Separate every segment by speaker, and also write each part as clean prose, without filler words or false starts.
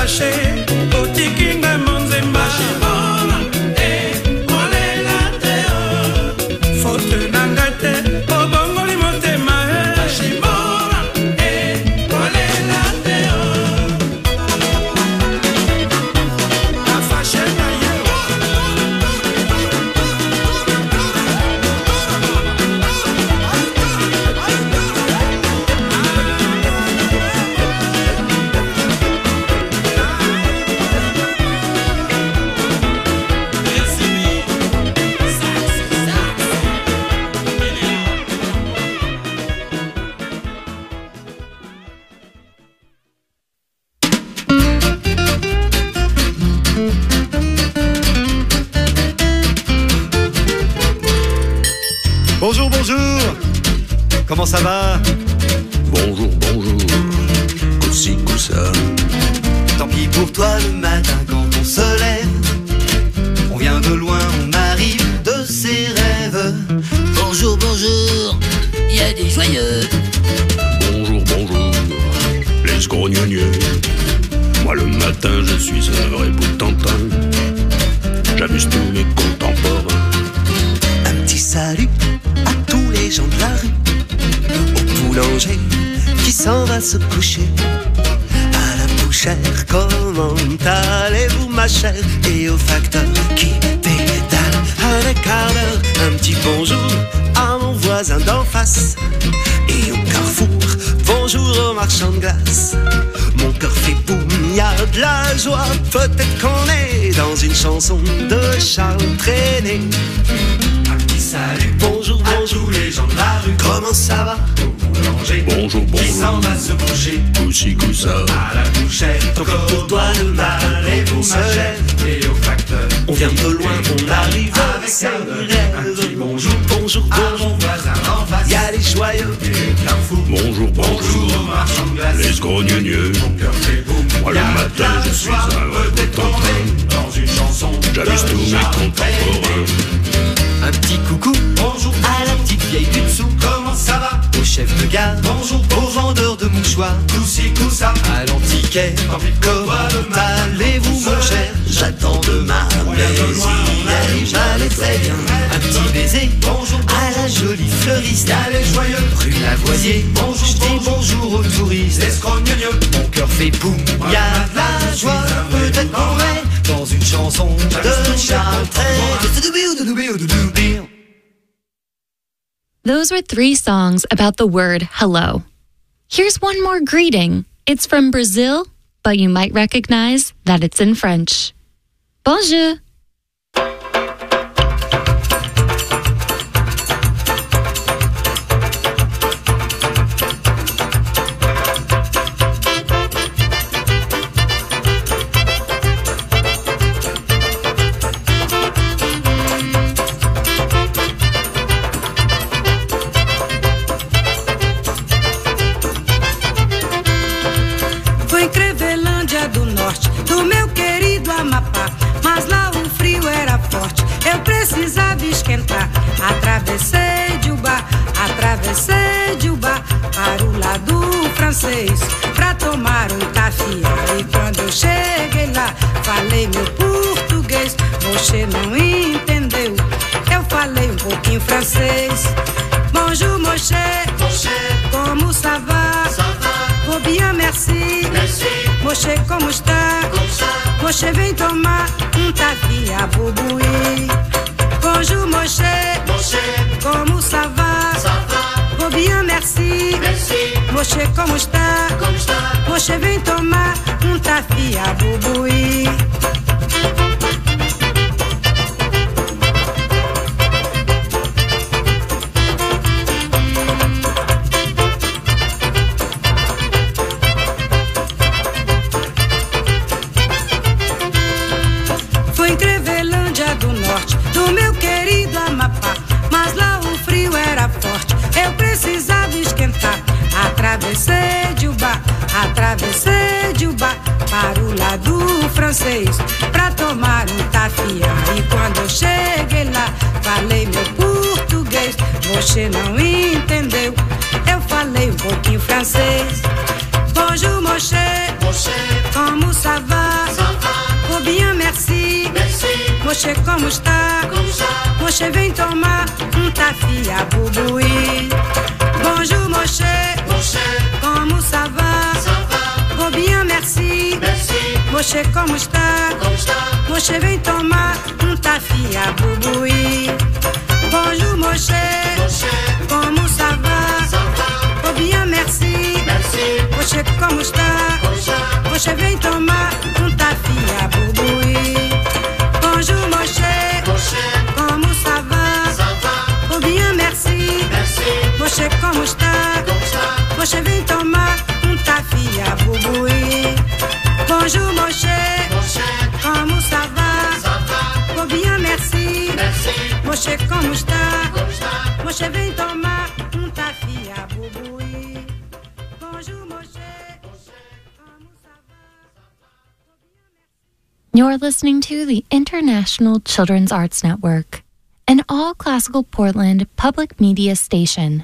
Speaker 1: fâché, otikinga monzemba. Faute nangate, obongoli motema.
Speaker 2: Bonjour, bonjour. Comment ça va?
Speaker 3: Bonjour, bonjour. Coussi, coussa.
Speaker 2: Tant pis pour toi le matin quand on se lève. On vient de loin, on arrive de ses rêves.
Speaker 4: Bonjour, bonjour, il y a des joyeux.
Speaker 3: Bonjour, bonjour. Les scrognonieux. Moi le matin je suis un vrai boutantin. J'amuse tous mes contemporains.
Speaker 2: Un petit salut à tous les gens de la rue. Au boulanger qui s'en va se coucher. À la bouchère, comment allez-vous ma chère? Et au facteur qui pédale à un quart d'heure. Un petit bonjour à mon voisin d'en face. Et au carrefour, bonjour au marchand de glace. Mon cœur fait boum, y a de la joie. Peut-être qu'on est dans une chanson de Charles Trenet. Un petit salut, bonjour, bonjour à tous les gens de la rue. Comment ça va? Au boulanger,
Speaker 3: bonjour, bonjour.
Speaker 2: Qui s'en va se coucher.
Speaker 3: Coussi, coussa.
Speaker 2: À la bouchère, pour toi le mal et vous ma chère. Et au facteur, on vient de loin, on arrive avec un petit bonjour, bonjour, bonjour. À mon voisin en face, y a les joyeux et les carrefours.
Speaker 3: Bonjour, bonjour.
Speaker 2: Marchand de glace.
Speaker 3: Les scrognonieux.
Speaker 2: Mon cœur fait boum.
Speaker 3: Moi le matin je suis un vrai boutantin.
Speaker 2: Dans une chanson,
Speaker 3: j'amuse tous mes contemporains.
Speaker 2: Un petit coucou, bonjour à la petite vieille du dessous. Comment ça va? Au chef de gare, bonjour, au vendeur de mouchoirs. Coussi, coussa, à l'antiquaire. Comment allez-vous mon cher? J'attends de ma maisie, j'allais très bien. Un petit baiser, bonjour à la jolie fleuriste. Allez joyeux, rue Lavoisier, bonjour, je dis bonjour aux touristes. Mon cœur fait boum, y'a de la joie. Peut-être qu'on est dans une chanson de Charles Trenet.
Speaker 5: Those were 3 songs about the word hello. Here's one more greeting. It's from Brazil, but you might recognize that it's in French. Bonjour.
Speaker 6: Fui em Crevelândia do Norte, do meu querido Amapá, mas lá o frio era forte, eu precisava esquentar. Atravessei de Ubá para o lado francês, pra tomar um café. E quando eu cheguei lá, falei meu português, você não entendeu, eu falei um pouquinho francês. Bonjour mon cher, como ça va? Oh bien, merci. Moche, como está? Moche, vem tomar café à Boubouí. Bonjour, Moche. Como ça va? Oh bien, merci. Moche, como está? Moche, vem tomar café à Boubouí. Do meu querido Amapá, mas lá o frio era forte, eu precisava esquentar. Atravessei de Ubá para o lado francês, pra tomar um café. E quando eu cheguei lá, falei meu português, você não entendeu, eu falei um pouquinho francês. Bonjour Moshe, comment ça va? Oh bien merci, Moshe como está? Moshe vem tomar café à Bouboui. Bonjour Moshe, comment ça va? Oh bien merci, Moshe como está? Moshe vem tomar café à Bouboui. Bonjour Moshe, comment ça va? Oh bien merci, Moshe como está? Moshe vem tomar café à Bouboui. Bonjour Moshe, comment ça va? Oh bien merci, Moshe como está? Moshe vem tomar café à Bouboui. Bonjour Moshe, comment ça va? Oh bien merci, Moshe como está? Moshe vem tomar café à Bouboui. Bonjour Moshe, comment ça va?
Speaker 5: You're listening to the International Children's Arts Network, an all-classical Portland public media station.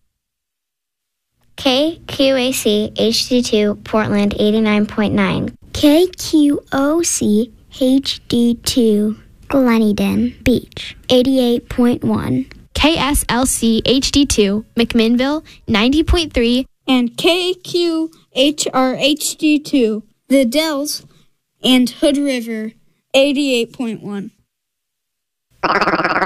Speaker 7: KQAC HD2 Portland 89.9.
Speaker 8: KQOC HD2 Gleneden Beach 88.1.
Speaker 9: KSLC HD2 McMinnville 90.3.
Speaker 10: And KQHR HD2 The Dells and Hood River 88.1.